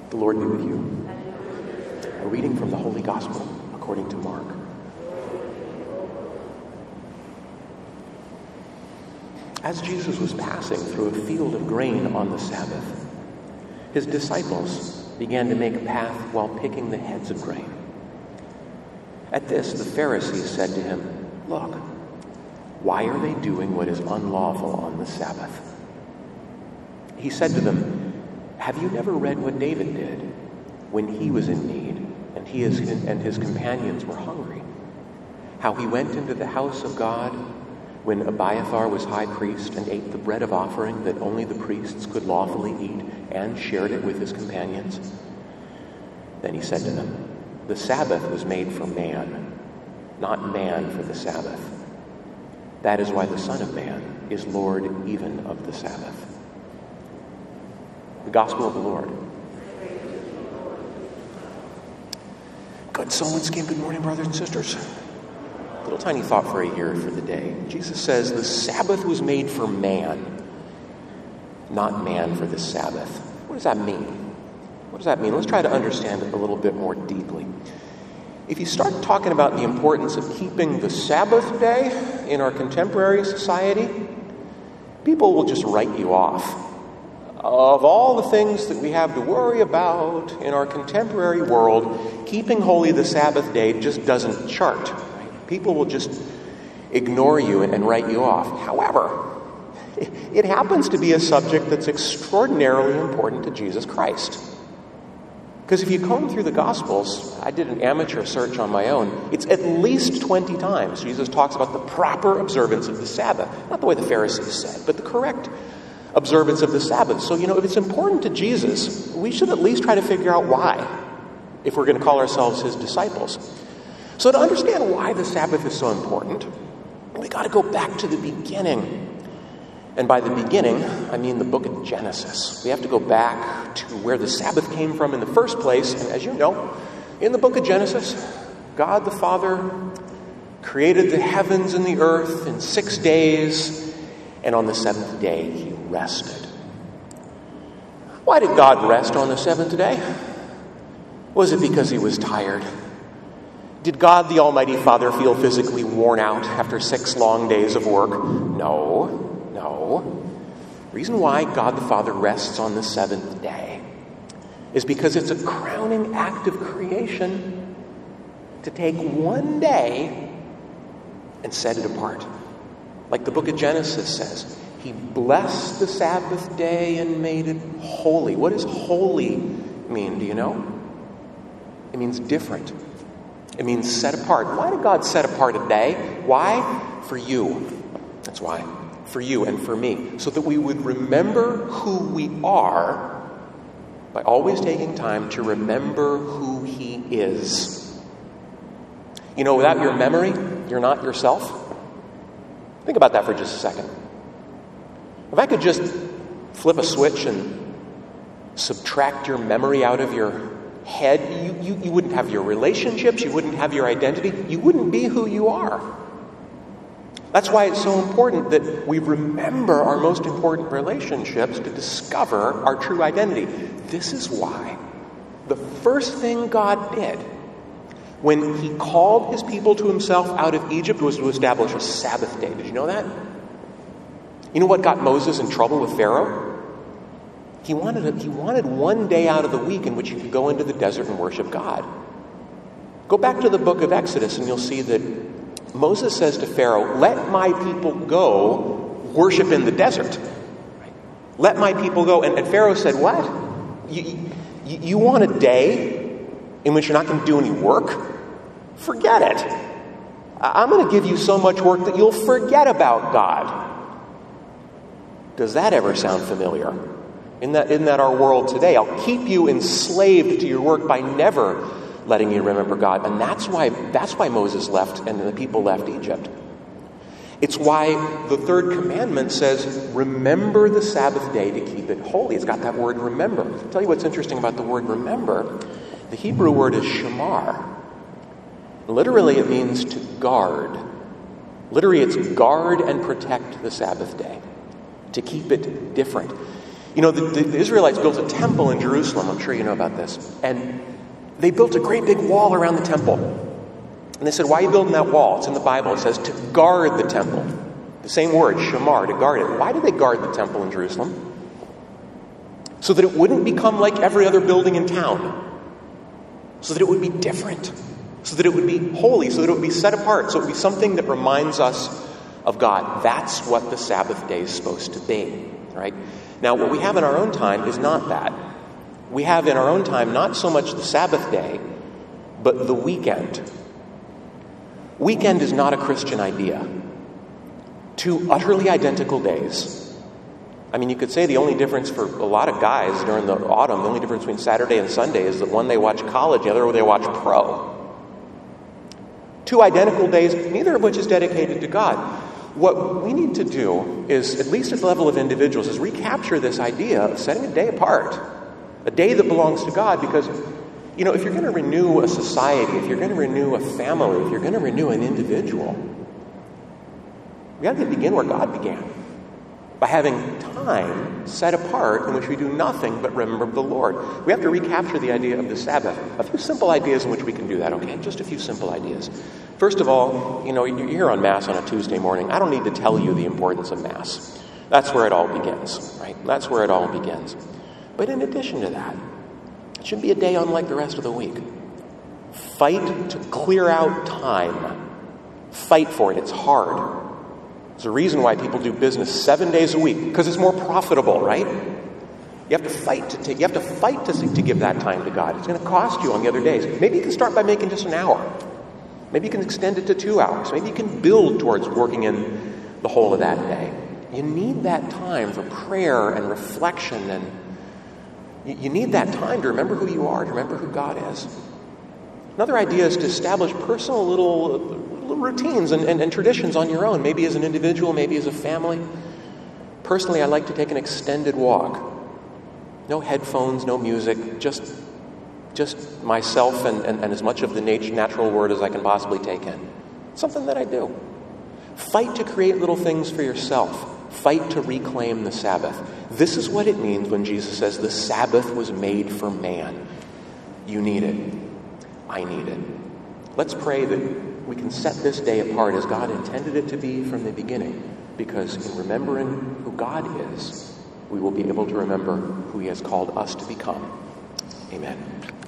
The Lord be with you. A reading from the Holy Gospel according to Mark. As Jesus was passing through a field of grain on the Sabbath, his disciples began to make a path while picking the heads of grain. At this, the Pharisees said to him, "Look, why are they doing what is unlawful on the Sabbath?" He said to them, "Have you never read what David did when he was in need and his companions were hungry? How he went into the house of God when Abiathar was high priest and ate the bread of offering that only the priests could lawfully eat and shared it with his companions?" Then he said to them, "The Sabbath was made for man, not man for the Sabbath. That is why the Son of Man is Lord even of the Sabbath." The Gospel of the Lord. Good soul skin. Good morning, brothers and sisters. Little tiny thought for you here for the day. Jesus says the Sabbath was made for man, not man for the Sabbath. What does that mean? What does that mean? Let's try to understand it a little bit more deeply. If you start talking about the importance of keeping the Sabbath day in our contemporary society, people will just write you off. Of all the things that we have to worry about in our contemporary world, keeping holy the Sabbath day just doesn't chart. People will just ignore you and write you off. However, it happens to be a subject that's extraordinarily important to Jesus Christ. Because if you comb through the Gospels, I did an amateur search on my own, it's at least 20 times Jesus talks about the proper observance of the Sabbath. Not the way the Pharisees said, but the correct observance of the Sabbath. So, if it's important to Jesus, we should at least try to figure out why, if we're going to call ourselves his disciples. So to understand why the Sabbath is so important, we got to go back to the beginning. And by the beginning, I mean the book of Genesis. We have to go back to where the Sabbath came from in the first place. And as you know, in the book of Genesis, God the Father created the heavens and the earth in 6 days, and on the seventh day he rested. Why did God rest on the seventh day? Was it because he was tired? Did God the Almighty Father feel physically worn out after 6 long days of work? No. Reason why God the Father rests on the seventh day is because it's a crowning act of creation to take one day and set it apart. Like the book of Genesis says, he blessed the Sabbath day and made it holy. What does holy mean? Do you know? It means different. It means set apart. Why did God set apart a day? Why? For you. That's why. For you and for me. So that we would remember who we are by always taking time to remember who he is. Without your memory, you're not yourself. Think about that for just a second. If I could just flip a switch and subtract your memory out of your head, you wouldn't have your relationships, you wouldn't have your identity, you wouldn't be who you are. That's why it's so important that we remember our most important relationships to discover our true identity. This is why the first thing God did when he called his people to himself out of Egypt was to establish a Sabbath day. Did you know that? You know what got Moses in trouble with Pharaoh? He wanted one day out of the week in which he could go into the desert and worship God. Go back to the book of Exodus and you'll see that Moses says to Pharaoh, "Let my people go worship in the desert." Let my people go. And Pharaoh said, "What? You want a day in which you're not going to do any work? Forget it. I'm going to give you so much work that you'll forget about God." Does that ever sound familiar? Isn't that our world today? I'll keep you enslaved to your work by never letting you remember God. And that's why Moses left and the people left Egypt. It's why the third commandment says, remember the Sabbath day to keep it holy. It's got that word remember. I'll tell you what's interesting about the word remember. The Hebrew word is shamar. Literally, it means to guard. Literally, it's guard and protect the Sabbath day. To keep it different. The Israelites built a temple in Jerusalem. I'm sure you know about this. And they built a great big wall around the temple. And they said, why are you building that wall? It's in the Bible. It says to guard the temple. The same word, shamar, to guard it. Why did they guard the temple in Jerusalem? So that it wouldn't become like every other building in town. So that it would be different. So that it would be holy. So that it would be set apart. So it would be something that reminds us of God. That's what the Sabbath day is supposed to be. Right? Now, what we have in our own time is not that. We have in our own time not so much the Sabbath day, but the weekend. Weekend is not a Christian idea. Two utterly identical days. I mean, you could say the only difference for a lot of guys during the autumn, the only difference between Saturday and Sunday is that one they watch college, the other they watch pro. Two identical days, neither of which is dedicated to God. What we need to do is, at least at the level of individuals, is recapture this idea of setting a day apart. A day that belongs to God, because, if you're going to renew a society, if you're going to renew a family, if you're going to renew an individual, we got to begin where God began. By having time set apart in which we do nothing but remember the Lord. We have to recapture the idea of the Sabbath. A few simple ideas in which we can do that, okay? Just a few simple ideas. First of all, you're here on Mass on a Tuesday morning. I don't need to tell you the importance of Mass. That's where it all begins, right? That's where it all begins. But in addition to that, it should be a day unlike the rest of the week. Fight to clear out time. Fight for it. It's hard. There's a reason why people do business 7 days a week, because it's more profitable, right? You have to fight to give that time to God. It's going to cost you on the other days. Maybe you can start by making just an hour. Maybe you can extend it to 2 hours. Maybe you can build towards working in the whole of that day. You need that time for prayer and reflection, and you need that time to remember who you are, to remember who God is. Another idea is to establish personal little routines and traditions on your own, maybe as an individual, maybe as a family. Personally, I like to take an extended walk. No headphones, no music, just myself and as much of the natural world as I can possibly take in. Something that I do. Fight to create little things for yourself. Fight to reclaim the Sabbath. This is what it means when Jesus says the Sabbath was made for man. You need it. I need it. Let's pray that we can set this day apart as God intended it to be from the beginning, because in remembering who God is, we will be able to remember who He has called us to become. Amen.